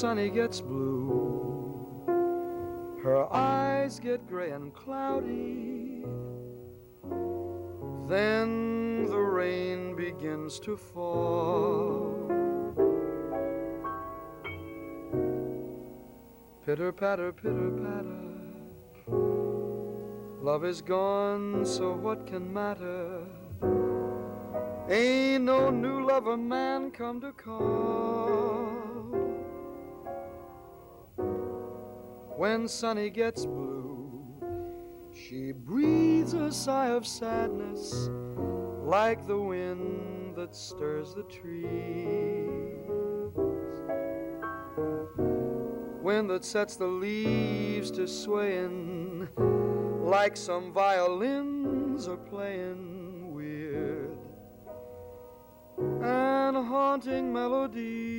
Sunny gets blue, her eyes get gray and cloudy. Then the rain begins to fall. Pitter patter, pitter patter. Love is gone, so what can matter? Ain't no new lover man come to call. When Sunny gets blue, she breathes a sigh of sadness, like the wind that stirs the trees. Wind that sets the leaves to swaying, like some violins are playing weird and haunting melodies.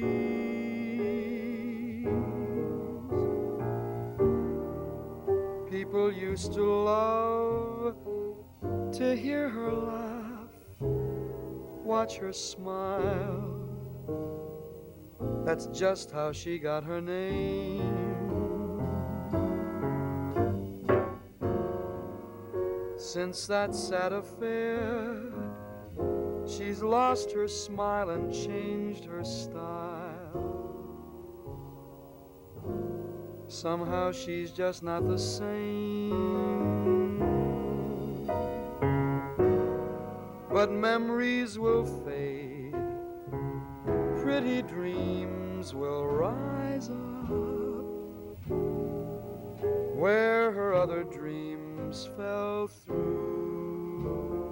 People used to love to hear her laugh, watch her smile. That's just how she got her name. Since that sad affair, she's lost her smile and changed her style. Somehow she's just not the same. But memories will fade, pretty dreams will rise up where her other dreams fell through.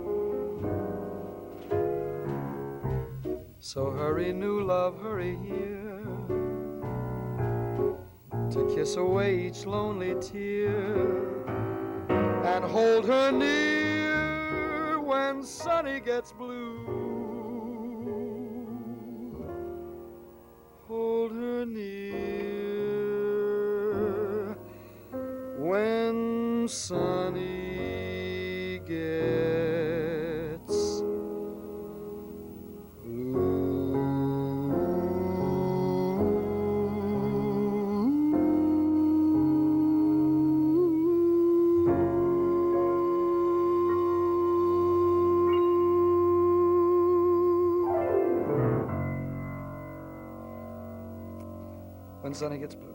So hurry, new love, hurry here, to kiss away each lonely tear and hold her near when Sunny gets blue. Hold her near when Sunny gets blue. When Sunny gets blue.